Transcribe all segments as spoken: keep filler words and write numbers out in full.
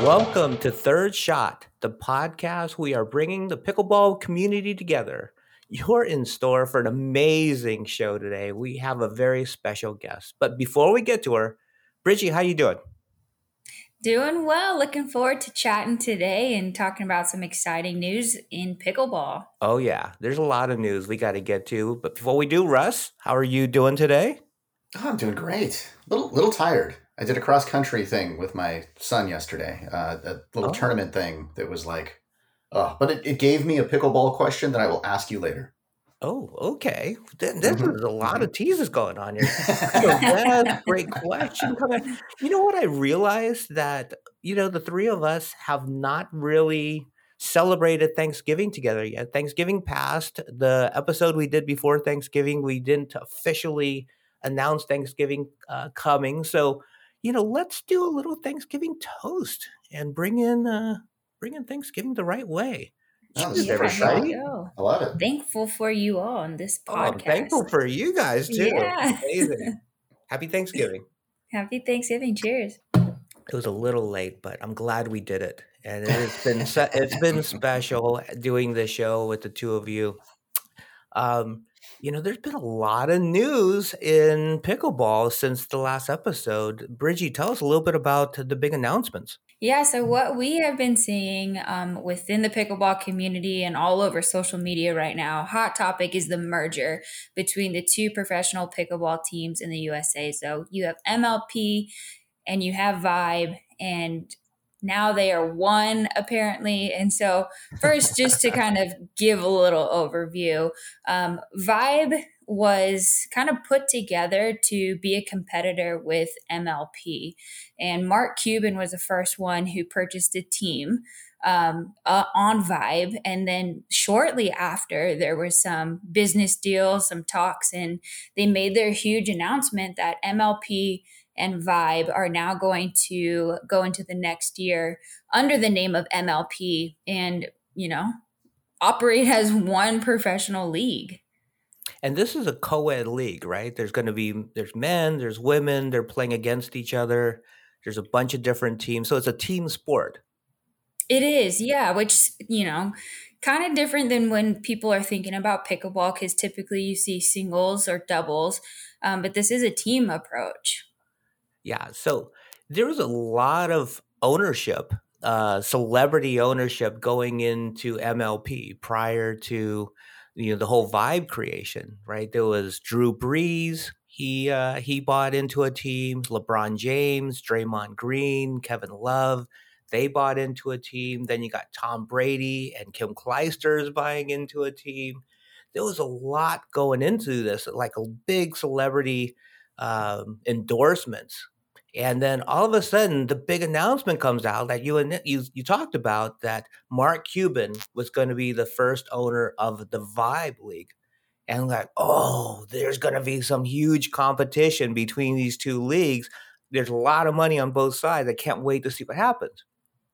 Welcome to Third Shot, the podcast. We are bringing the pickleball community together. You're in store for an amazing show today. We have a very special guest. But before we get to her, Bridgie, how you doing? Doing well. Looking forward to chatting today and talking about some exciting news in pickleball. Oh yeah, there's a lot of news we got to get to. But before we do, Russ, how are you doing today? Oh, I'm doing great. Little little tired. I did a cross country thing with my son yesterday. Uh, a little Oh. tournament thing that was like, oh, but it, it gave me a pickleball question that I will ask you later. Oh, okay. Th- There's Mhm, a lot mhm. of teases going on here. So that's a great question coming. You know what? I realized that, you know, the three of us have not really celebrated Thanksgiving together yet. Thanksgiving passed. The episode we did before Thanksgiving, we didn't officially announce Thanksgiving uh, coming. So, you know, let's do a little Thanksgiving toast and bring in uh, bring in Thanksgiving the right way. Oh, this is Cheers, the Yeah, first here we shot. everybody. go. I love it. Thankful for you all on this Oh, I'm podcast. thankful for you guys too. Yeah. Amazing. Happy Thanksgiving. Happy Thanksgiving. Cheers. It was a little late, but I'm glad we did it. And it's been se- it's been special doing this show with the two of you. Um, you know, there's been a lot of news in pickleball since the last episode. Bridgie, tell us a little bit about the big announcements. Yeah, so what we have been seeing um, within the pickleball community and all over social media right now, hot topic is the merger between the two professional pickleball teams in the U S A. So you have M L P and you have Vibe, and now they are one apparently. And so, first, just to kind of give a little overview, um, Vibe was kind of put together to be a competitor with M L P. And Mark Cuban was the first one who purchased a team um, uh, on Vibe. And then shortly after, there was some business deals, some talks, and they made their huge announcement that M L P and Vibe are now going to go into the next year under the name of M L P and, you know, operate as one professional league. And this is a co-ed league, right? There's going to be there's men, there's women, they're playing against each other. There's a bunch of different teams. So it's a team sport. It is, yeah, which, you know, kind of different than when people are thinking about pickleball because typically you see singles or doubles, um, but this is a team approach. Yeah. So there was a lot of ownership, uh, celebrity ownership going into M L P prior to you know the whole Vibe creation, right? There was Drew Brees. He uh, he bought into a team. LeBron James, Draymond Green, Kevin Love. They bought into a team. Then you got Tom Brady and Kim Clijsters buying into a team. There was a lot going into this, like a big celebrity um, endorsements. And then all of a sudden, the big announcement comes out that you and you you talked about that Mark Cuban was going to be the first owner of the Vibe League, and like, oh, there's going to be some huge competition between these two leagues. There's a lot of money on both sides. I can't wait to see what happens.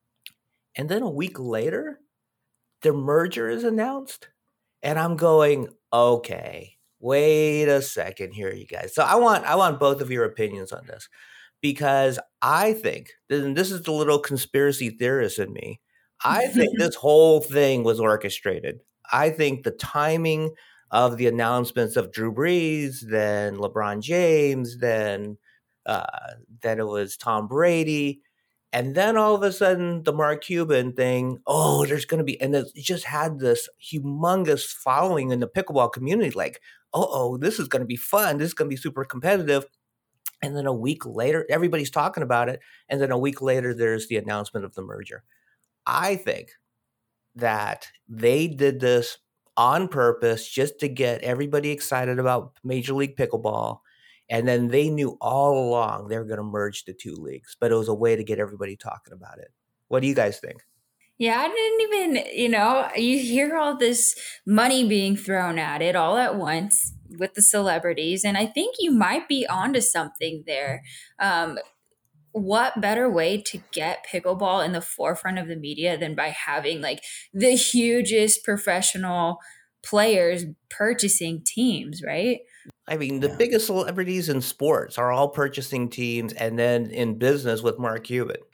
And then a week later, the merger is announced, and I'm going, okay, wait a second here, you guys. So I want I want both of your opinions on this because I think, and this is the little conspiracy theorist in me, I think this whole thing was orchestrated. I think the timing of the announcements of Drew Brees, then LeBron James, then uh, then it was Tom Brady, and then all of a sudden the Mark Cuban thing. Oh, there's going to be, and it just had this humongous following in the pickleball community. Like, oh, oh, this is going to be fun. This is going to be super competitive. And then a week later, everybody's talking about it. And then a week later, there's the announcement of the merger. I think that they did this on purpose just to get everybody excited about Major League Pickleball. And then they knew all along they were going to merge the two leagues, but it was a way to get everybody talking about it. What do you guys think? Yeah, I didn't even, you know, you hear all this money being thrown at it all at once with the celebrities. And I think you might be onto something there. Um, what better way to get pickleball in the forefront of the media than by having like the hugest professional players purchasing teams, right? I mean, the Yeah. biggest celebrities in sports are all purchasing teams and then in business with Mark Cuban.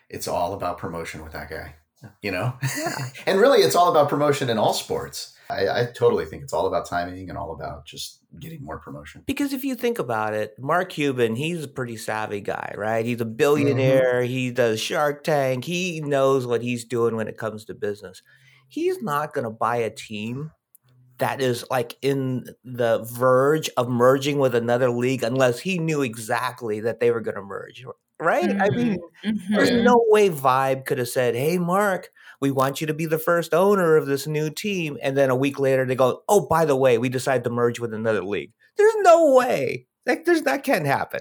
it's all about promotion with that guy, you know? And really, it's all about promotion in all sports. I, I totally think it's all about timing and all about just getting more promotion. Because if you think about it, Mark Cuban, he's a pretty savvy guy, right? He's a billionaire. Mm-hmm. He does Shark Tank. He knows what he's doing when it comes to business. He's not going to buy a team that is like in the verge of merging with another league unless he knew exactly that they were going to merge, right? Mm-hmm. I mean, mm-hmm. there's no way Vibe could have said, hey, Mark, we want you to be the first owner of this new team. And then a week later they go, oh, by the way, we decided to merge with another league. There's no way. Like, there's that can't happen.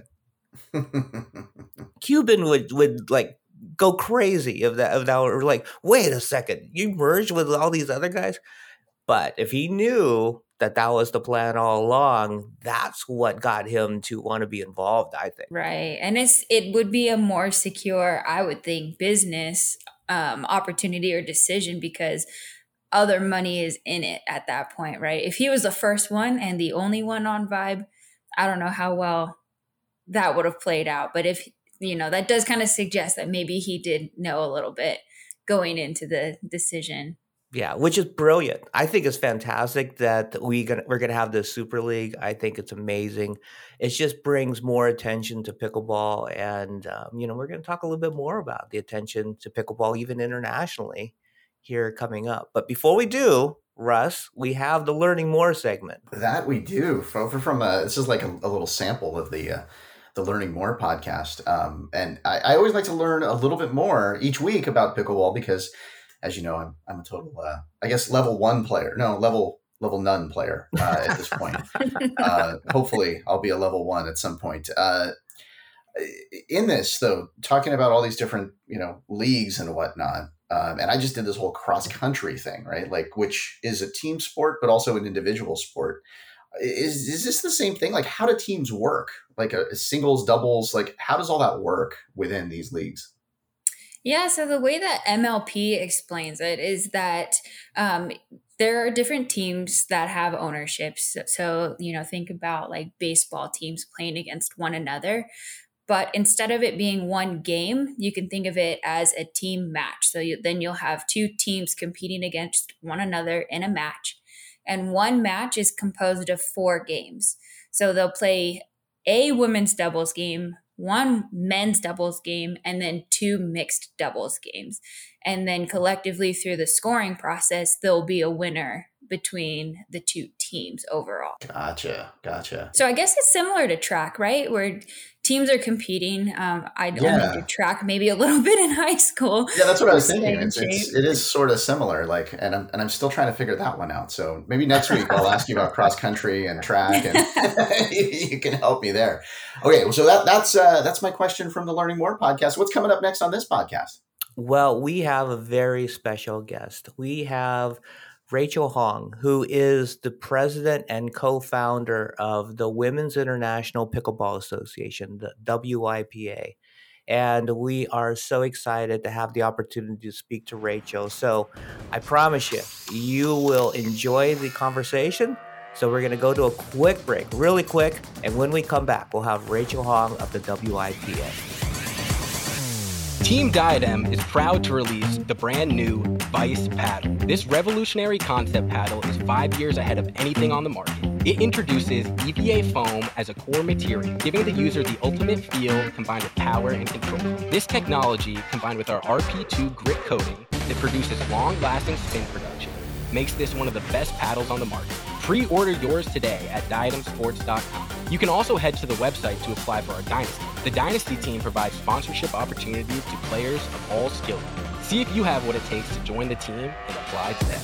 Cuban would, would like go crazy if that, if that were like, wait a second, you merged with all these other guys? But if he knew that that was the plan all along, that's what got him to want to be involved, I think. Right. And it's it would be a more secure, I would think, business um, opportunity or decision because other money is in it at that point, right? If he was the first one and the only one on Vibe, I don't know how well that would have played out. But if, you know, that does kind of suggest that maybe he did know a little bit going into the decision. Yeah, which is brilliant. I think it's fantastic that we gonna, we're going to have this Super League. I think it's amazing. It just brings more attention to pickleball. And, um, you know, we're going to talk a little bit more about the attention to pickleball, even internationally, here coming up. But before we do, Russ, we have the Learning More segment. That we do. From a, this is like a, a little sample of the uh, the Learning More podcast. Um, and I, I always like to learn a little bit more each week about pickleball because, as you know, I'm I'm a total, uh, I guess, level one player. No, level level none player uh, at this point. uh, hopefully, I'll be a level one at some point. Uh, in this, though, talking about all these different, you know, leagues and whatnot, um, and I just did this whole cross country thing, right? Like, which is a team sport, but also an individual sport. Is is this the same thing? Like, how do teams work? Like, a, a singles, doubles? Like, how does all that work within these leagues? Yeah, so the way that M L P explains it is that um, there are different teams that have ownerships. So, so, you know, think about like baseball teams playing against one another. But instead of it being one game, you can think of it as a team match. So you, then you'll have two teams competing against one another in a match. And one match is composed of four games. So they'll play a women's doubles game, one men's doubles game, and then two mixed doubles games. And then collectively through the scoring process, there'll be a winner between the two teams overall. Gotcha. Gotcha. So I guess it's similar to track, right? Where teams are competing. Um, I only yeah. did track maybe a little bit in high school. Yeah, that's what I was thinking. It's, it's, it is sort of similar. Like, and I'm, and I'm still trying to figure that one out. So maybe next week I'll ask you about cross country and track and you can help me there. Okay. So that, that's, uh, that's my question from the Learning More podcast. What's coming up next on this podcast? Well, we have a very special guest. We have Rachel Hong, who is the president and co-founder of the Women's International Pickleball Association, the W I P A. And we are so excited to have the opportunity to speak to Rachel. So I promise you, you will enjoy the conversation. So we're going to go to a quick break, really quick. And when we come back, we'll have Rachel Hong of the W I P A. Team Diadem is proud to release the brand new Vice paddle. This revolutionary concept paddle is five years ahead of anything on the market. It introduces E V A foam as a core material, giving the user the ultimate feel combined with power and control. This technology, combined with our R P two grit coating that produces long-lasting spin production, makes this one of the best paddles on the market. Pre-order yours today at diadem sports dot com. You can also head to the website to apply for our Dynasty. The Dynasty team provides sponsorship opportunities to players of all skill levels. See if you have what it takes to join the team and apply today.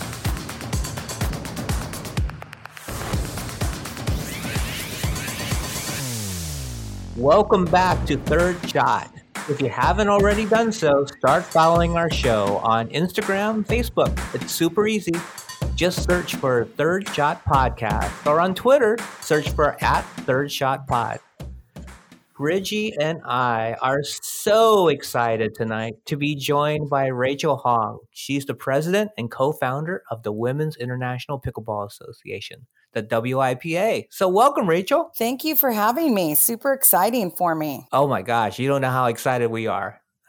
Welcome back to Third Shot. If you haven't already done so, start following our show on Instagram, Facebook. It's super easy. Just search for Third Shot Podcast, or on Twitter, search for at Third Shot Pod. Bridgie and I are so excited tonight to be joined by Rachel Hong. She's the president and co-founder of the Women's International Pickleball Association, the W I P A. So welcome, Rachel. Thank you for having me. Super exciting for me. Oh my gosh, you don't know how excited we are.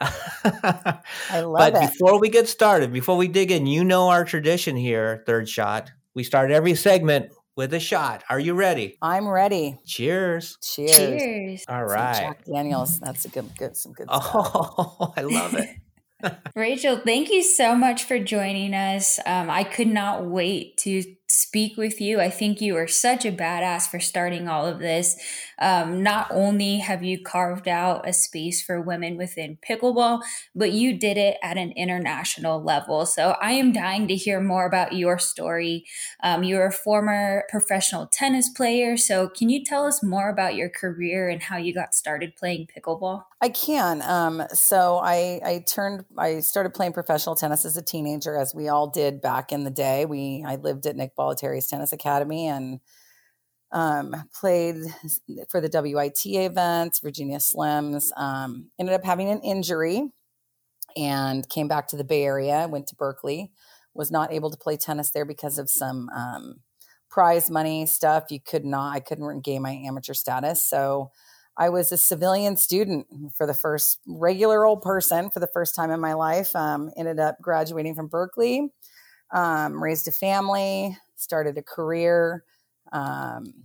I love But it. before we get started, before we dig in, you know our tradition here, Third Shot. We start every segment with a shot. Are you ready? I'm ready. Cheers. Cheers. Cheers. All Some right. Jack Daniels. That's a good, good, some good stuff. Oh, I love it. Rachel, thank you so much for joining us. Um, I could not wait to speak with you. I think you are such a badass for starting all of this. Um, not only have you carved out a space for women within pickleball, but you did it at an international level. So I am dying to hear more about your story. Um, you're a former professional tennis player. So can you tell us more about your career and how you got started playing pickleball? I can. Um, so I, I turned, I started playing professional tennis as a teenager, as we all did back in the day. We, I lived at Nick Bollettieri's Tennis Academy and um, played for the W I T A events, Virginia Slims. Um, ended up having an injury and came back to the Bay Area. Went to Berkeley. Was not able to play tennis there because of some um, prize money stuff. You could not. I couldn't regain my amateur status. So I was a civilian student for the first regular old person for the first time in my life. Um, ended up graduating from Berkeley, um, raised a family, started a career. Um,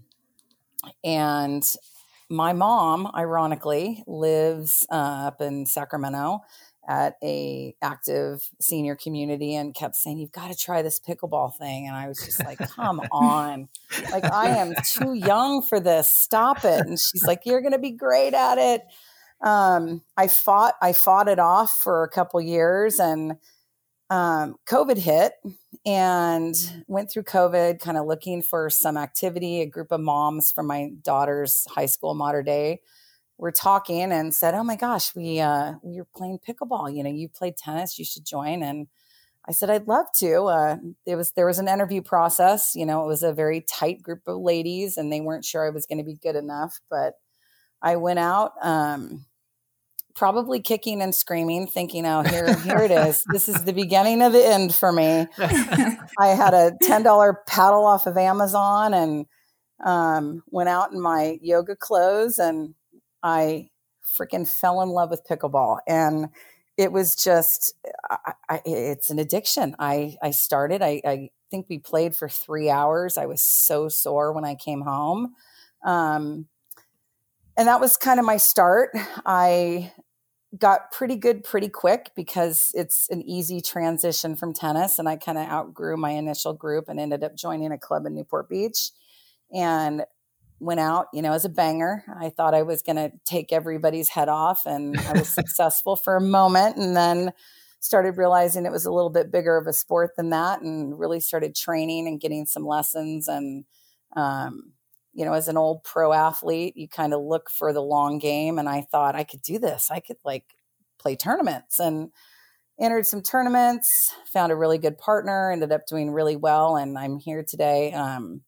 and my mom, ironically, lives uh, up in Sacramento at a active senior community and kept saying, you've got to try this pickleball thing. And I was just like, come on, like, I am too young for this. Stop it. And she's like, you're going to be great at it. Um, I fought, I fought it off for a couple years and um, COVID hit and went through COVID kind of looking for some activity. A group of moms from my daughter's high school, Mater Dei, were talking and said, oh my gosh, we, uh, we were playing pickleball. You know, you played tennis, you should join. And I said, I'd love to. Uh, it was, there was an interview process, you know, it was a very tight group of ladies and they weren't sure I was going to be good enough, but I went out, um, probably kicking and screaming, thinking, oh, here, here it is. This is the beginning of the end for me. I had a ten dollars paddle off of Amazon and, um, went out in my yoga clothes and I freaking fell in love with pickleball. And it was just, I, I, it's an addiction. I, I started, I, I think we played for three hours. I was so sore when I came home. Um, and that was kind of my start. I got pretty good pretty quick because it's an easy transition from tennis. And I kind of outgrew my initial group and ended up joining a club in Newport Beach and went out, you know, as a banger. I thought I was going to take everybody's head off and I was successful for a moment and then started realizing it was a little bit bigger of a sport than that and really started training and getting some lessons. And, um, you know, as an old pro athlete, you kind of look for the long game. And I thought I could do this. I could like play tournaments and entered some tournaments, found a really good partner, ended up doing really well. And I'm here today. Um,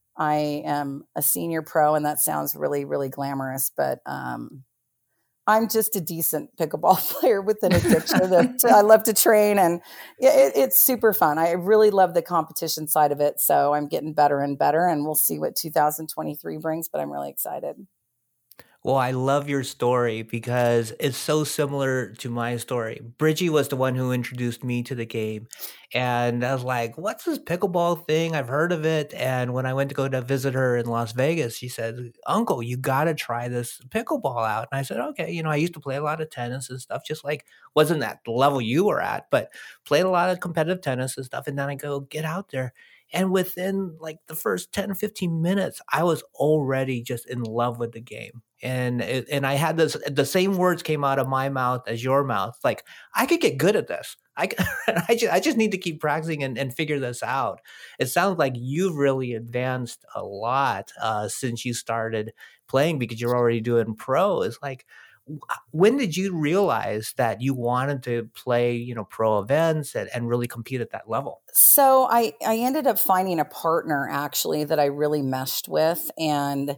I am a senior pro, and that sounds really, really glamorous, but um, I'm just a decent pickleball player with an addiction that I love to train, and it, it's super fun. I really love the competition side of it, so I'm getting better and better, and we'll see what two thousand twenty-three brings, but I'm really excited. Well, I love your story because it's so similar to my story. Bridgie was the one who introduced me to the game. And I was like, what's this pickleball thing? I've heard of it. And when I went to go to visit her in Las Vegas, she said, Uncle, you got to try this pickleball out. And I said, okay, you know, I used to play a lot of tennis and stuff, just like wasn't at the level you were at, but played a lot of competitive tennis and stuff. And then I go, get out there. And within like the first ten, fifteen minutes, I was already just in love with the game. And it, and I had this, the same words came out of my mouth as your mouth. Like, I could get good at this. I, I, just, I just need to keep practicing and, and figure this out. It sounds like you've really advanced a lot uh, since you started playing because you're already doing pro. It's like, when did you realize that you wanted to play, you know, pro events and, and really compete at that level? So I, I ended up finding a partner actually that I really meshed with. And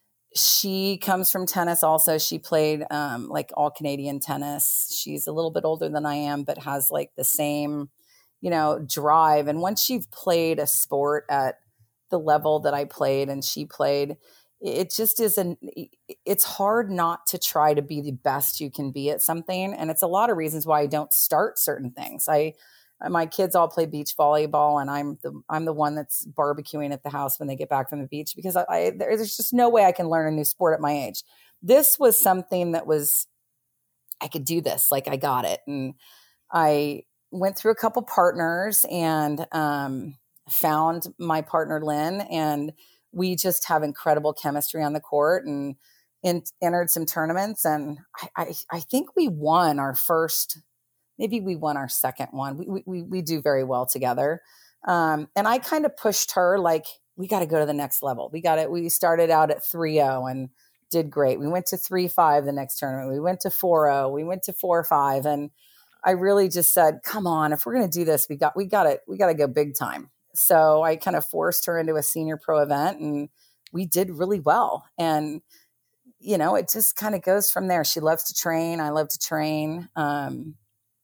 she comes from tennis also. She played um, like all Canadian tennis. She's a little bit older than I am, but has like the same, you know, drive. And once you've played a sport at the level that I played and she played, it just isn't, it's hard not to try to be the best you can be at something. And it's a lot of reasons why I don't start certain things. I, my kids all play beach volleyball, and I'm the, I'm the one that's barbecuing at the house when they get back from the beach, because I, I there's just no way I can learn a new sport at my age. This was something that was, I could do this, like I got it. And I went through a couple partners and um, found my partner, Lynn, and we just have incredible chemistry on the court, and in, entered some tournaments. And I, I, I think we won our first, maybe we won our second one. We, we, we do very well together. Um, and I kind of pushed her, like, we got to go to the next level. We got it. We started out at three oh and did great. We went to three five the next tournament. We went to four oh. We went to four five. And I really just said, come on, if we're going to do this, we got, we got to, we got to go big time. So I kind of forced her into a senior pro event, and we did really well. And, you know, it just kind of goes from there. She loves to train. I love to train. Um,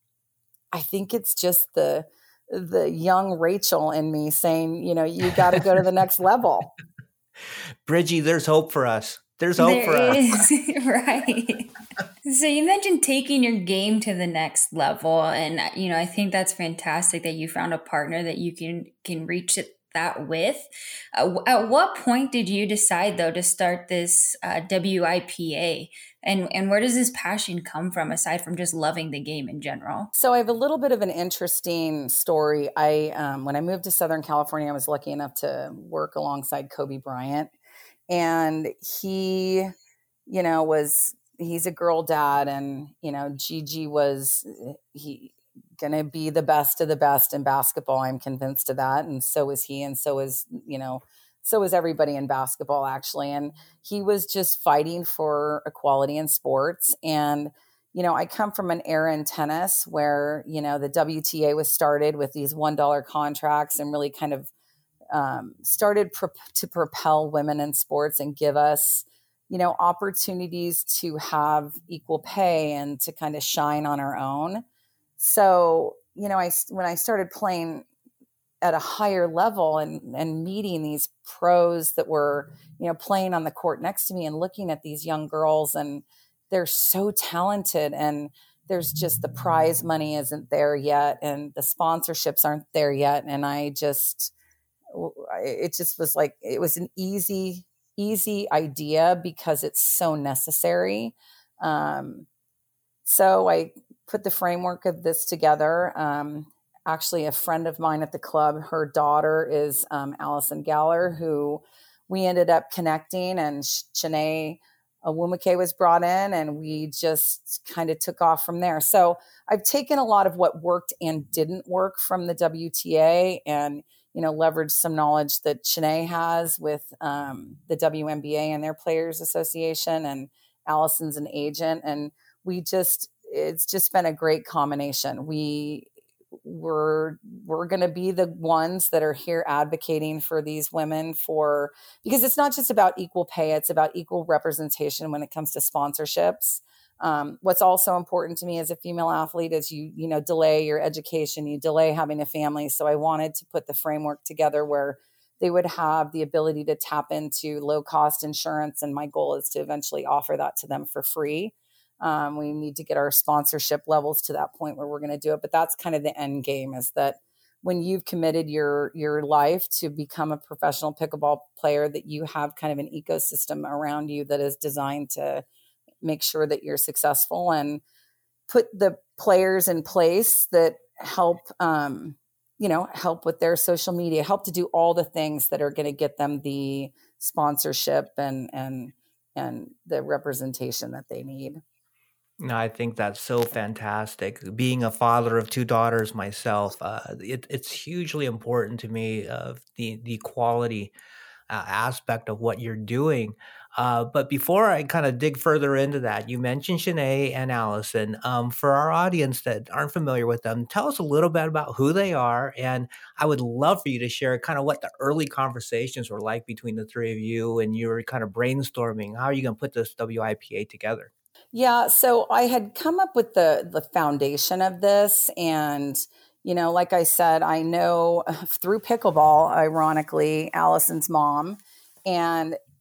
I think it's just the, the young Rachel in me saying, you know, you got to go to the next level. Bridgie, there's hope for us. There's hope there for is, us. right. So you mentioned taking your game to the next level. And, you know, I think that's fantastic that you found a partner that you can, can reach it that with. Uh, at what point did you decide, though, to start this uh, W I P A? And, and where does this passion come from, aside from just loving the game in general? So I have a little bit of an interesting story. I, um, when I moved to Southern California, I was lucky enough to work alongside Kobe Bryant. And he, you know, was, he's a girl dad, and, you know, Gigi was, he going to be the best of the best in basketball. I'm convinced of that. And so is he. And so is, you know, so is everybody in basketball, actually. And he was just fighting for equality in sports. And, you know, I come from an era in tennis where, you know, the W T A was started with these one dollar contracts and really kind of Um, started pro- to propel women in sports and give us, you know, opportunities to have equal pay and to kind of shine on our own. So, you know, I, when I started playing at a higher level and, and meeting these pros that were, you know, playing on the court next to me and looking at these young girls, and they're so talented, and there's just the prize money isn't there yet, and the sponsorships aren't there yet. And I just, it just was like, it was an easy, easy idea because it's so necessary. Um, so I put the framework of this together. Um, actually, a friend of mine at the club, her daughter is um, Allison Galler, who we ended up connecting, and Shanae Awumake was brought in, and we just kind of took off from there. So I've taken a lot of what worked and didn't work from the W T A, and you know, leverage some knowledge that Shanae has with um, the W N B A and their Players Association, and Allison's an agent. And we just, it's just been a great combination. We we're, we're going to be the ones that are here advocating for these women for, because it's not just about equal pay, it's about equal representation when it comes to sponsorships. Um, what's also important to me as a female athlete is you, you know, delay your education, you delay having a family. So I wanted to put the framework together where they would have the ability to tap into low cost insurance. And my goal is to eventually offer that to them for free. Um, we need to get our sponsorship levels to that point where we're going to do it. But that's kind of the end game, is that when you've committed your, your life to become a professional pickleball player, that you have kind of an ecosystem around you that is designed to make sure that you're successful, and put the players in place that help, um, you know, help with their social media, help to do all the things that are going to get them the sponsorship and, and, and the representation that they need. No, I think that's so fantastic. Being a father of two daughters myself, uh, it, it's hugely important to me of the, the quality uh, aspect of what you're doing. Uh, but before I kind of dig further into that, you mentioned Shanae and Allison. Um, for our audience that aren't familiar with them, tell us a little bit about who they are. And I would love for you to share kind of what the early conversations were like between the three of you, and you were kind of brainstorming, how are you going to put this W I P A together? Yeah, so I had come up with the the foundation of this, and you know, like I said, I know through pickleball, ironically, Allison's mom, and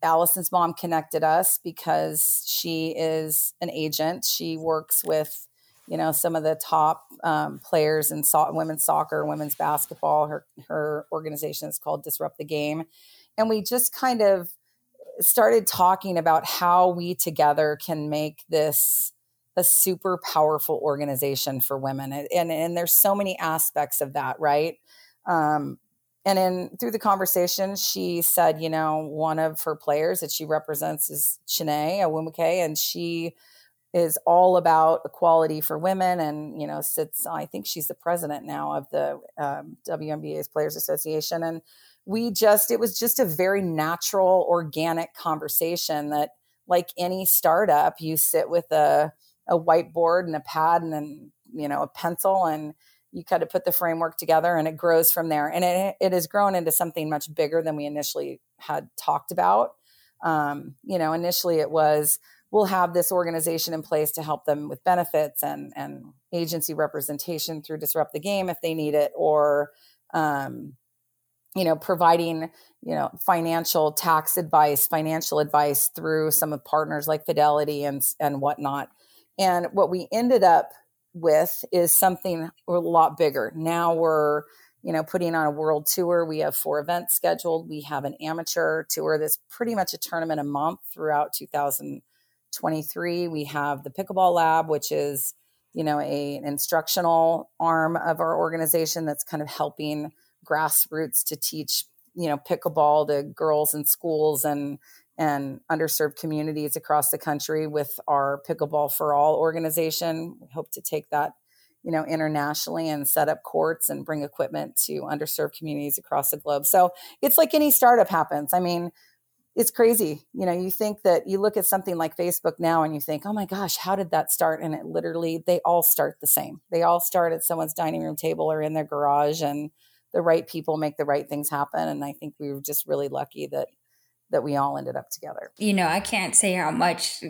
Allison's mom connected us because she is an agent. She works with, you know, some of the top um, players in so- women's soccer, women's basketball. Her, her organization is called Disrupt the Game. And we just kind of started talking about how we together can make this a super powerful organization for women. And, and, and there's so many aspects of that, right? Um, and in through the conversation, she said, you know, one of her players that she represents is Chiney Awumike, and she is all about equality for women, and, you know, sits, I think she's the president now of the um, W N B A's Players Association. And we just, it was just a very natural, organic conversation that, like any startup, you sit with a, a whiteboard and a pad and then, you know, a pencil, and you kind of put the framework together and it grows from there. And it, it has grown into something much bigger than we initially had talked about. Um, you know, initially it was, we'll have this organization in place to help them with benefits and, and agency representation through Disrupt the Game if they need it, or, um, you know, providing, you know, financial tax advice, financial advice through some of partners like Fidelity and, and whatnot. And what we ended up with is something a lot bigger. Now we're, you know, putting on a world tour. We have four events scheduled. We have an amateur tour that's pretty much a tournament a month throughout two thousand twenty-three. We have the Pickleball Lab, which is, you know, a, an instructional arm of our organization that's kind of helping grassroots to teach, you know, pickleball to girls in schools and and underserved communities across the country with our Pickleball for All organization. We hope to take that, you know, internationally and set up courts and bring equipment to underserved communities across the globe. So it's like any startup happens. I mean, it's crazy. You know, you think that you look at something like Facebook now and you think, oh my gosh, how did that start? And it literally, they all start the same. They all start at someone's dining room table or in their garage, and the right people make the right things happen. And I think we were just really lucky that that we all ended up together. You know, I can't say how much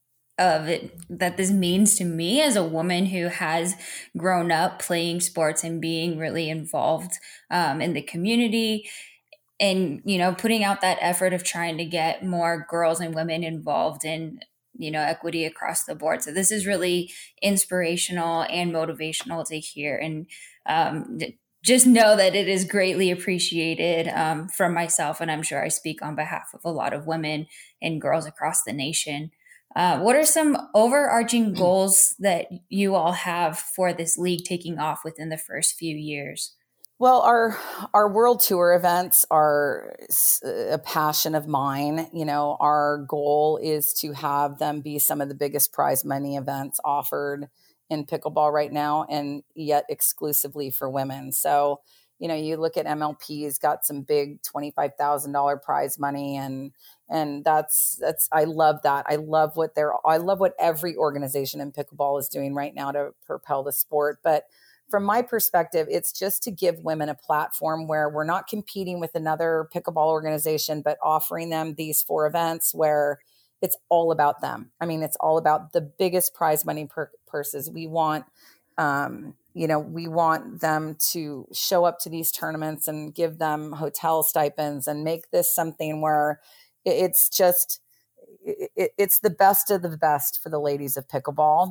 of it that this means to me as a woman who has grown up playing sports and being really involved um, in the community, and, you know, putting out that effort of trying to get more girls and women involved in, you know, equity across the board. So this is really inspirational and motivational to hear. And um, just know that it is greatly appreciated um, from myself. And I'm sure I speak on behalf of a lot of women and girls across the nation. Uh, what are some overarching goals that you all have for this league taking off within the first few years? Well, our our world tour events are a passion of mine. You know, our goal is to have them be some of the biggest prize money events offered in pickleball right now, and yet exclusively for women. So, you know, you look at M L P's got some big twenty-five thousand dollars prize money, and and that's that's I love that. I love what they're I love what every organization in pickleball is doing right now to propel the sport. But from my perspective, it's just to give women a platform where we're not competing with another pickleball organization, but offering them these four events where it's all about them. I mean, it's all about the biggest prize money per- purses. We want, um, you know, we want them to show up to these tournaments and give them hotel stipends and make this something where it's just, it, it's the best of the best for the ladies of pickleball.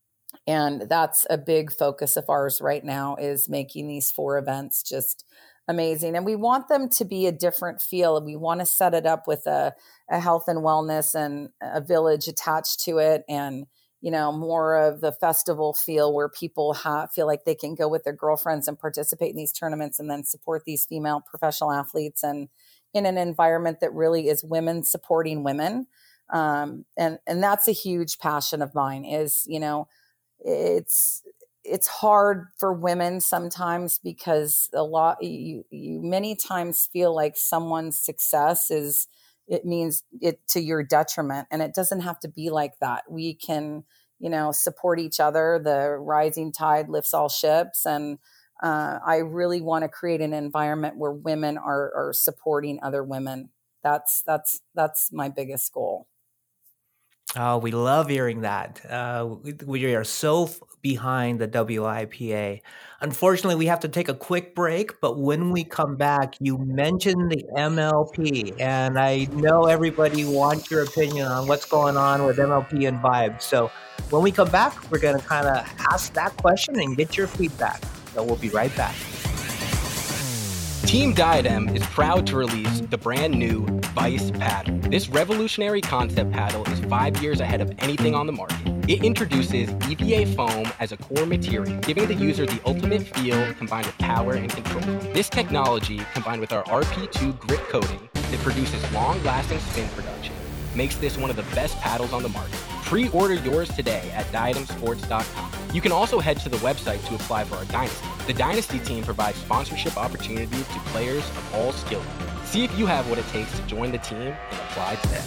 And that's a big focus of ours right now, is making these four events just amazing. And we want them to be a different feel. We want to set it up with a, a health and wellness and a village attached to it. And, you know, more of the festival feel where people ha- feel like they can go with their girlfriends and participate in these tournaments and then support these female professional athletes, and in an environment that really is women supporting women. Um, and, and that's a huge passion of mine is, you know, it's it's hard for women sometimes because a lot you, you many times feel like someone's success is it means it to your detriment, and it doesn't have to be like that. We can, you know, support each other. The rising tide lifts all ships, and uh, I really want to create an environment where women are are supporting other women. That's that's that's my biggest goal. Oh, we love hearing that. Uh, we, we are so f- behind the W I P A. Unfortunately, we have to take a quick break, but when we come back, you mentioned the M L P, and I know everybody wants your opinion on what's going on with M L P and Vibe. So when we come back, we're going to kind of ask that question and get your feedback. So we'll be right back. Team Diadem is proud to release the brand new Vice paddle. This revolutionary concept paddle is five years ahead of anything on the market. It introduces E V A foam as a core material, giving the user the ultimate feel combined with power and control. This technology, combined with our R P two grip coating that produces long-lasting spin production, makes this one of the best paddles on the market. Pre-order yours today at diadem sports dot com. You can also head to the website to apply for our Dynasty. The Dynasty team provides sponsorship opportunities to players of all skill levels. See if you have what it takes to join the team and apply today.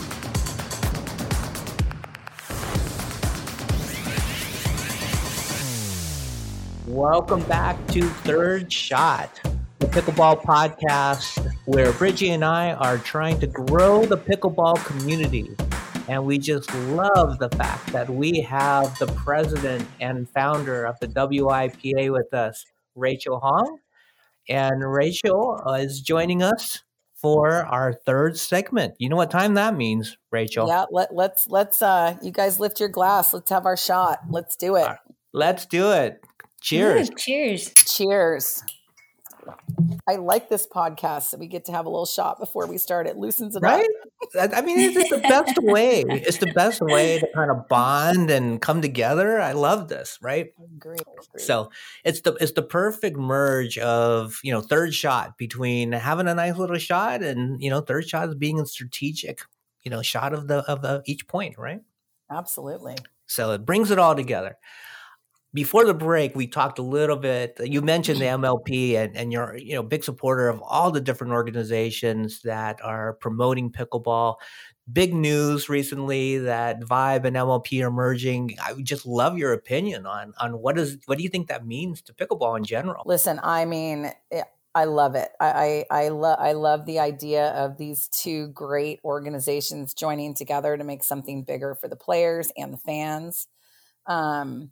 Welcome back to Third Shot, the pickleball podcast where Bridgie and I are trying to grow the pickleball community. And we just love the fact that we have the president and founder of the W I P A with us, Rachel Hong. And Rachel uh, is joining us for our third segment. You know what time that means, Rachel? Yeah, let, let's, let's, uh, you guys lift your glass. Let's have our shot. Let's do it. Uh, let's do it. Cheers. Ooh, cheers. Cheers. I like this podcast, so we get to have a little shot before we start. It loosens it right? up. I mean, it's just the best way. It's the best way to kind of bond and come together. I love this, right? Agree, agree. So it's the it's the perfect merge of, you know, third shot between having a nice little shot and, you know, third shot is being a strategic, you know, shot of the of the, each point, right? Absolutely. So it brings it all together. Before the break, we talked a little bit. You mentioned the M L P, and, and you're you know big supporter of all the different organizations that are promoting pickleball. Big news recently that Vibe and M L P are merging. I would just love your opinion on on what is what do you think that means to pickleball in general? Listen, I mean, I love it. I I, I love I love the idea of these two great organizations joining together to make something bigger for the players and the fans. Um.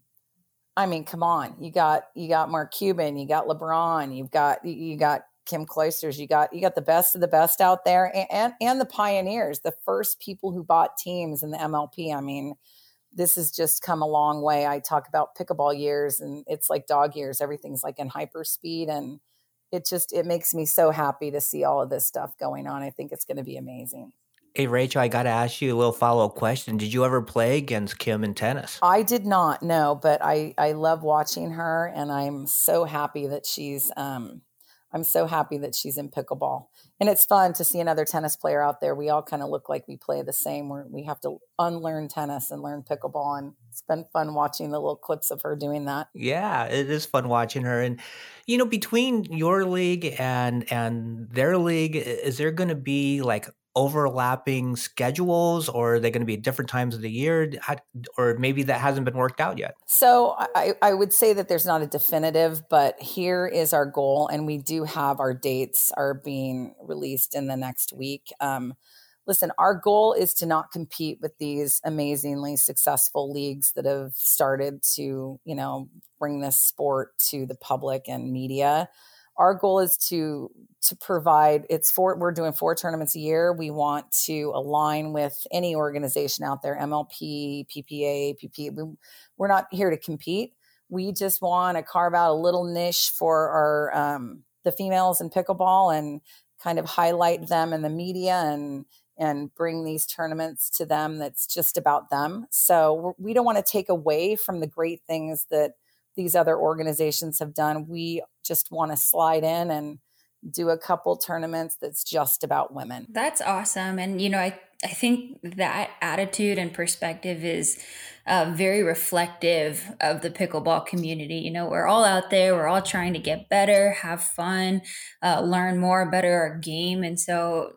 I mean, come on, you got, you got Mark Cuban, you got LeBron, you've got, you got Kim Clijsters, you got, you got the best of the best out there, and, and, and the pioneers, the first people who bought teams in the M L P. I mean, this has just come a long way. I talk about pickleball years and it's like dog years. Everything's like in hyper speed, and it just, it makes me so happy to see all of this stuff going on. I think it's going to be amazing. Hey, Rachel, I got to ask you a little follow-up question. Did you ever play against Kim in tennis? I did not, no, but I, I love watching her, and I'm so happy that she's um, I'm so happy that she's in pickleball. And it's fun to see another tennis player out there. We all kind of look like we play the same. We're, we have to unlearn tennis and learn pickleball, and it's been fun watching the little clips of her doing that. Yeah, it is fun watching her. And, you know, between your league and and their league, is there going to be like overlapping schedules, or are they going to be at different times of the year? How, or maybe that hasn't been worked out yet? So I, I would say that there's not a definitive, but here is our goal. And we do have our dates are being released in the next week. Um, listen, our goal is to not compete with these amazingly successful leagues that have started to, you know, bring this sport to the public and media. Our goal is to to provide, it's four, we're doing four tournaments a year. We want to align with any organization out there, M L P, P P A, P P A. We, we're not here to compete. We just want to carve out a little niche for our um, the females in pickleball and kind of highlight them in the media and and bring these tournaments to them that's just about them. So we don't want to take away from the great things that these other organizations have done. We just want to slide in and do a couple tournaments that's just about women. That's awesome. And, you know, I, I think that attitude and perspective is uh, very reflective of the pickleball community. You know, we're all out there, we're all trying to get better, have fun, uh, learn more, better our game. And so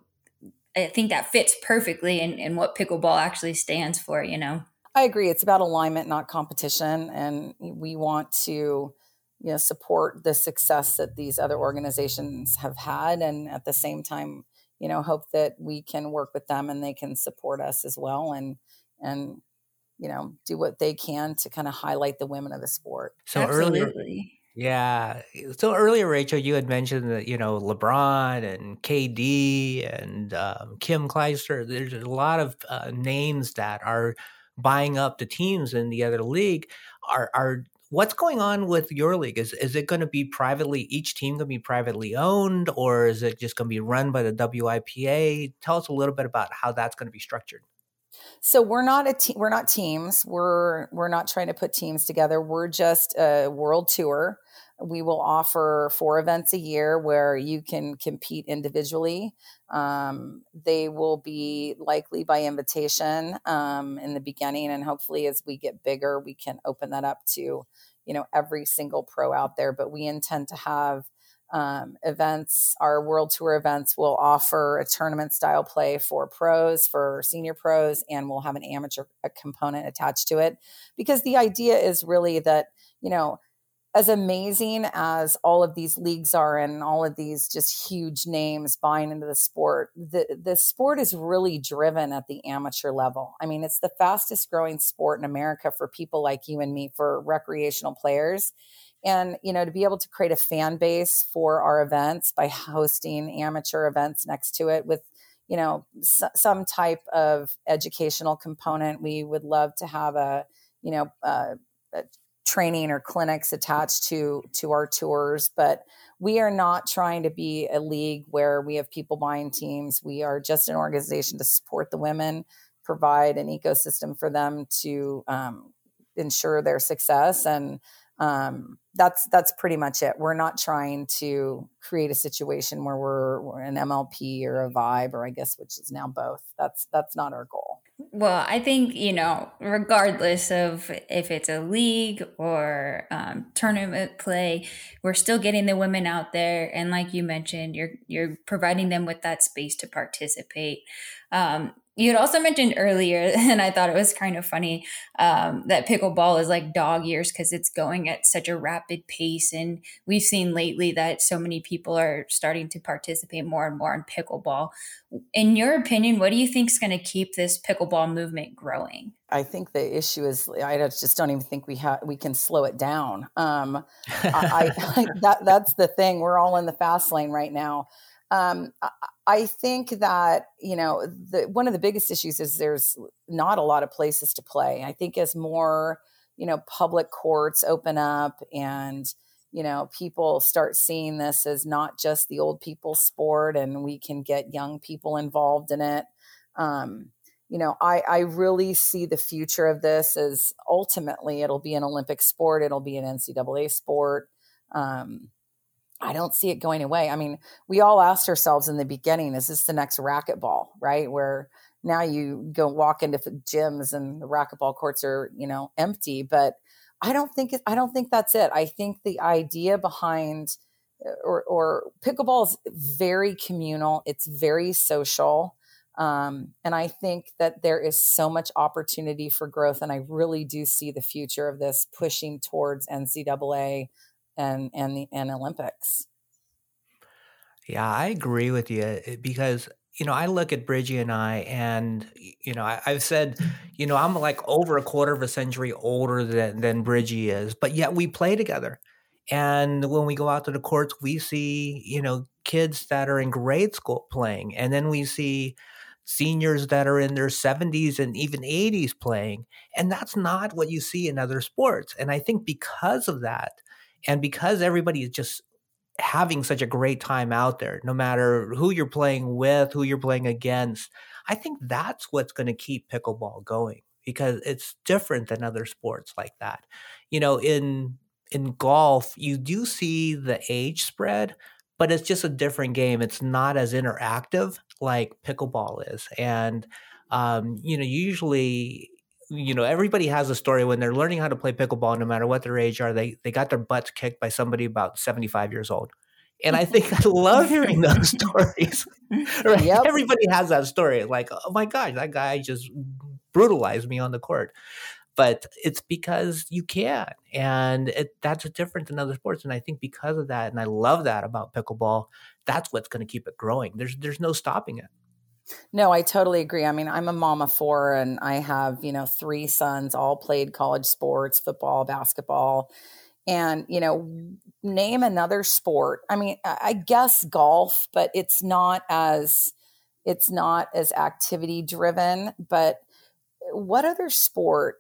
I think that fits perfectly in, in what pickleball actually stands for, you know. I agree. It's about alignment, not competition. And we want to, you know, support the success that these other organizations have had. And at the same time, you know, hope that we can work with them and they can support us as well. And, and, you know, do what they can to kind of highlight the women of the sport. So earlier, Absolutely. yeah. So earlier, Rachel, you had mentioned that, you know, LeBron and K D and um, Kim Kleister, there's a lot of uh, names that are buying up the teams in the other league. Are are what's going on with your league? Is is it going to be privately, each team going to be privately owned, or is it just going to be run by the W I P A? Tell us a little bit about how that's going to be structured. So we're not a te- we're not teams. We're we're not trying to put teams together. We're just a world tour. We will offer four events a year where you can compete individually. Um, they will be likely by invitation um, in the beginning, and hopefully, as we get bigger, we can open that up to, you know, every single pro out there. But we intend to have um, events. Our world tour events will offer a tournament style play for pros, for senior pros, and we'll have an amateur a component attached to it, because the idea is really that, you know, as amazing as all of these leagues are and all of these just huge names buying into the sport, the, the sport is really driven at the amateur level. I mean, it's the fastest growing sport in America for people like you and me, for recreational players. And, you know, to be able to create a fan base for our events by hosting amateur events next to it with, you know, s- some type of educational component. We would love to have a, you know, uh, a training or clinics attached to to our tours, but we are not trying to be a league where we have people buying teams. We are just an organization to support the women, provide an ecosystem for them to um, ensure their success, and um, that's that's pretty much it. We're not trying to create a situation where we're, we're an M L P or a Vibe, or I guess which is now both. That's that's not our goal. Well, I think, you know, regardless of if it's a league or um, tournament play, we're still getting the women out there. And like you mentioned, you're you're providing them with that space to participate. Um, you had also mentioned earlier, and I thought it was kind of funny, um, that pickleball is like dog years because it's going at such a rapid pace. And we've seen lately that so many people are starting to participate more and more in pickleball. In your opinion, what do you think is going to keep this pickleball movement growing? I think the issue is I just don't even think we have we can slow it down. Um, I, I that that's the thing. We're all in the fast lane right now. Um, I, I think that, you know, the, one of the biggest issues is there's not a lot of places to play. I think as more, you know, public courts open up and, you know, people start seeing this as not just the old people's sport, and we can get young people involved in it. Um, you know, I, I really see the future of this as ultimately it'll be an Olympic sport. It'll be an N C double A sport. Um, I don't see it going away. I mean, we all asked ourselves in the beginning, is this the next racquetball, right? Where now you go walk into gyms and the racquetball courts are, you know, empty, but I don't think it, I don't think that's it. I think the idea behind or, or pickleball is very communal. It's very social. Um, and I think that there is so much opportunity for growth. And I really do see the future of this pushing towards N C double A and, and the and Olympics. Yeah, I agree with you eh, because, you know, I look at Bridgie and I, and, y- you know, I, I've said, you know, I'm like over a quarter of a century older than, than Bridgie is, but yet we play together. And when we go out to the courts, we see, you know, kids that are in grade school playing. And then we see seniors that are in their seventies and even eighties playing. And that's not what you see in other sports. And I think because of that, and because everybody is just having such a great time out there, no matter who you're playing with, who you're playing against, I think that's what's going to keep pickleball going, because it's different than other sports like that. You know, in in golf, you do see the age spread, but it's just a different game. It's not as interactive like pickleball is. And um, you know, usually, you know, everybody has a story when they're learning how to play pickleball, no matter what their age are, they they got their butts kicked by somebody about seventy-five years old. And I think I love hearing those stories. Right? Yep. Everybody has that story. Like, oh my gosh, that guy just brutalized me on the court. But it's because you can. And it, that's different than other sports. And I think because of that, and I love that about pickleball, that's what's going to keep it growing. There's there's no stopping it. No, I totally agree. I mean, I'm a mom of four and I have, you know, three sons, all played college sports, football, basketball. And, you know, name another sport. I mean, I I guess golf, but it's not as it's not as activity driven. But what other sport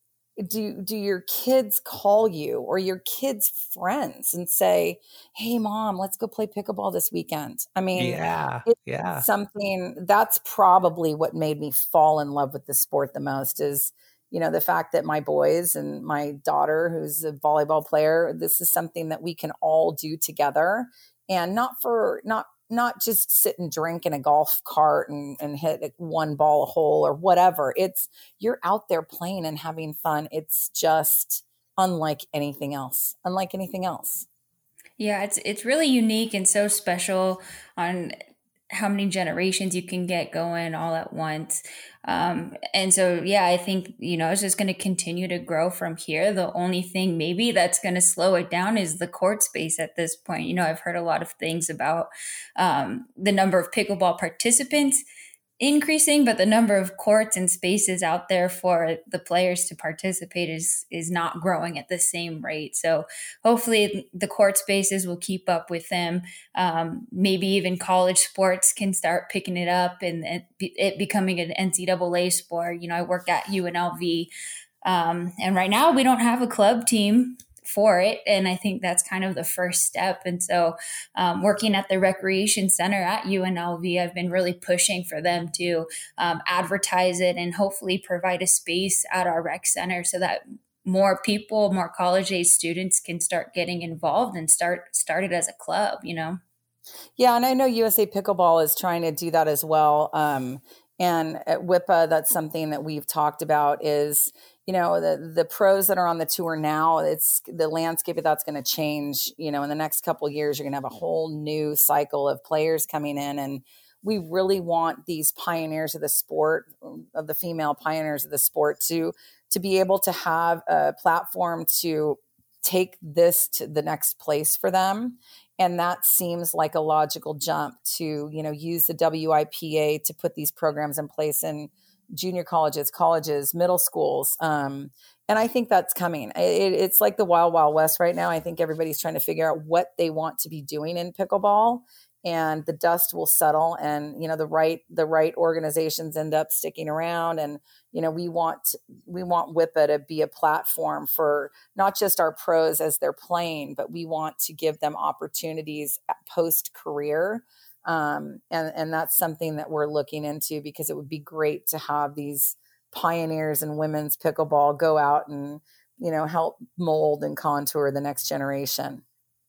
do do your kids call you or your kids' friends and say, "Hey, mom, let's go play pickleball this weekend"? I mean, Yeah, it's yeah. something that's probably what made me fall in love with the sport the most is, you know, the fact that my boys and my daughter, who's a volleyball player, this is something that we can all do together, and not for not not just sit and drink in a golf cart and, and hit one ball a hole or whatever. It's you're out there playing and having fun. It's just unlike anything else, unlike anything else. Yeah, it's it's really unique and so special on how many generations you can get going all at once. Um, and so, yeah, I think, you know, it's just going to continue to grow from here. The only thing maybe that's going to slow it down is the court space at this point. You know, I've heard a lot of things about um, the number of pickleball participants increasing, but the number of courts and spaces out there for the players to participate is is not growing at the same rate. So hopefully the court spaces will keep up with them. Um, maybe even college sports can start picking it up and, and it becoming an N C double A sport. You know, I work at U N L V, um, and right now we don't have a club team for it. And I think that's kind of the first step. And so um, working at the recreation center at U N L V, I've been really pushing for them to um, advertise it and hopefully provide a space at our rec center so that more people, more college age students can start getting involved and start started as a club, you know? Yeah. And I know U S A Pickleball is trying to do that as well. Um, and at W I P A, that's something that we've talked about is, you know, the the pros that are on the tour now, it's the landscape of that's going to change. You know, in the next couple of years, you're going to have a whole new cycle of players coming in. And we really want these pioneers of the sport, of the female pioneers of the sport to, to be able to have a platform to take this to the next place for them. And that seems like a logical jump to, you know, use the W I P A to put these programs in place in junior colleges, colleges, middle schools. Um, and I think that's coming. It, it's like the wild, wild west right now. I think everybody's trying to figure out what they want to be doing in pickleball, and the dust will settle, and, you know, the right, the right organizations end up sticking around. And, you know, we want, we want W I P A to be a platform for not just our pros as they're playing, but we want to give them opportunities post career. Um, and, and that's something that we're looking into, because it would be great to have these pioneers in women's pickleball go out and, you know, help mold and contour the next generation.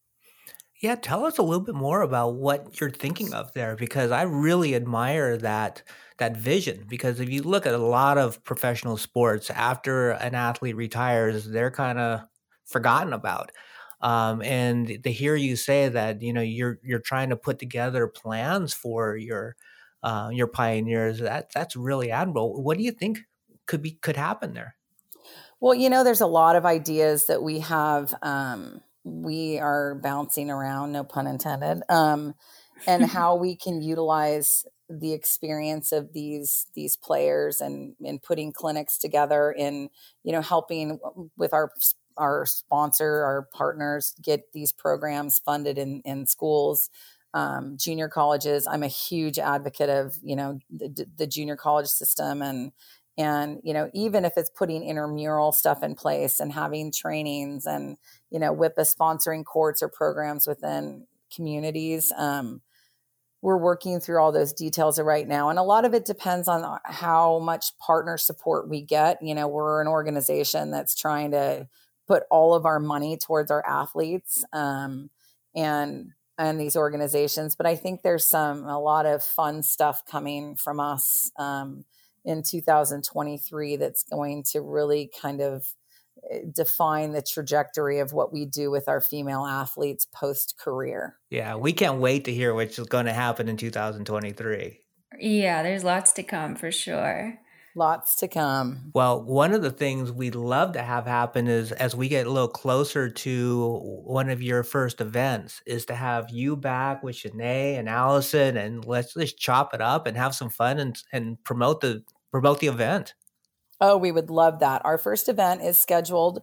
Yeah, tell us a little bit more about what you're thinking of there, because I really admire that that vision. Because if you look at a lot of professional sports, after an athlete retires, they're kind of forgotten about. Um, and to hear you say that, you know, you're you're trying to put together plans for your uh, your pioneers, that that's really admirable. What do you think could be could happen there? Well, you know, there's a lot of ideas that we have. Um, we are bouncing around, no pun intended, um, and how we can utilize the experience of these these players and and putting clinics together in, you know, helping with our our sponsor, our partners get these programs funded in, in schools, um, junior colleges. I'm a huge advocate of, you know, the, the junior college system, and, and, you know, even if it's putting intramural stuff in place and having trainings and, you know, W I P A sponsoring courts or programs within communities. Um, we're working through all those details right now. And a lot of it depends on how much partner support we get. You know, we're an organization that's trying to put all of our money towards our athletes um, and and these organizations. But I think there's some a lot of fun stuff coming from us um, in two thousand twenty-three that's going to really kind of define the trajectory of what we do with our female athletes post-career. Yeah, we can't wait to hear what's going to happen in two thousand twenty-three. Yeah, there's lots to come for sure. Lots to come. Well, one of the things we'd love to have happen is as we get a little closer to one of your first events is to have you back with Shanae and Allison, and let's just chop it up and have some fun and, and promote the promote the event. Oh, we would love that. Our first event is scheduled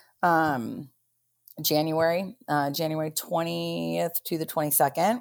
um, January, uh, January twentieth to the twenty-second.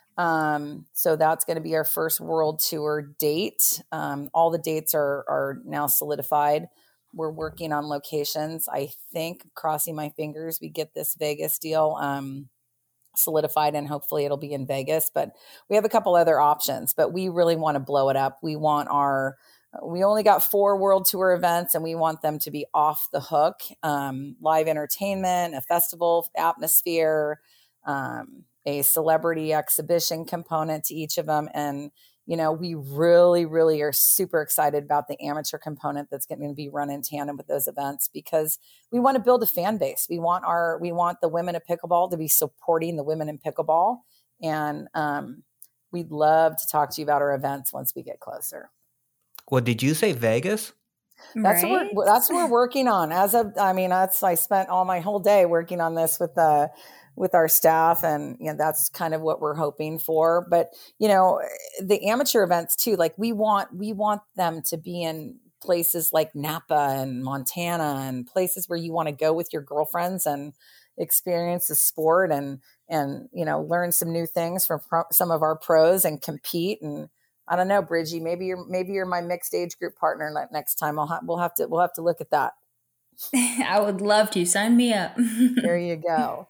Um, so that's going to be our first world tour date. Um, all the dates are, are now solidified. We're working on locations. I think, crossing my fingers, we get this Vegas deal, um, solidified, and hopefully it'll be in Vegas, but we have a couple other options, but we really want to blow it up. We want our, we only got four world tour events and we want them to be off the hook. Um, live entertainment, a festival atmosphere, um, a celebrity exhibition component to each of them. And, you know, we really, really are super excited about the amateur component that's going to be run in tandem with those events, because we want to build a fan base. We want our, we want the women of pickleball to be supporting the women in pickleball. And um, we'd love to talk to you about our events once we get closer. Well, did you say Vegas? That's right? what we're, that's what we're working on. As of, I mean, that's, I spent all my whole day working on this with the, with our staff, and you know, that's kind of what we're hoping for. But you know, the amateur events too, like we want, we want them to be in places like Napa and Montana, and places where you want to go with your girlfriends and experience the sport, and and you know, learn some new things from pro- some of our pros and compete. And I don't know, Bridgie, maybe you're maybe you're my mixed age group partner next time. I'll ha- we'll have to we'll have to look at that. I would love to. Sign me up. There you go.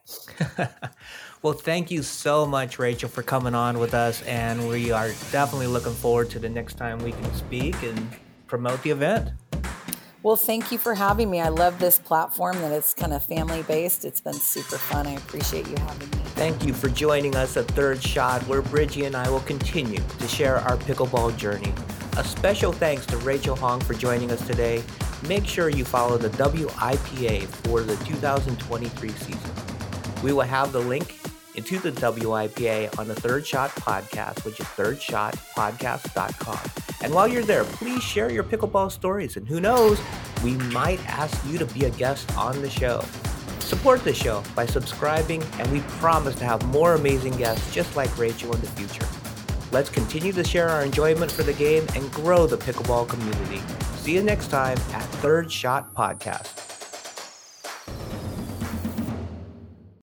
Well, thank you so much, Rachel, for coming on with us. And we are definitely looking forward to the next time we can speak and promote the event. Well, thank you for having me. I love this platform that it's kind of family based. It's been super fun. I appreciate you having me. Thank you for joining us at Third Shot, where Bridgie and I will continue to share our pickleball journey. A special thanks to Rachel Hong for joining us today. Make sure you follow the W I P A for the two thousand twenty-three season. We will have the link into the W I P A on the Third Shot podcast, which is third shot podcast dot com. And while you're there, please share your pickleball stories. And who knows, we might ask you to be a guest on the show. Support the show by subscribing, and we promise to have more amazing guests just like Rachel in the future. Let's continue to share our enjoyment for the game and grow the pickleball community. See you next time at Third Shot Podcast.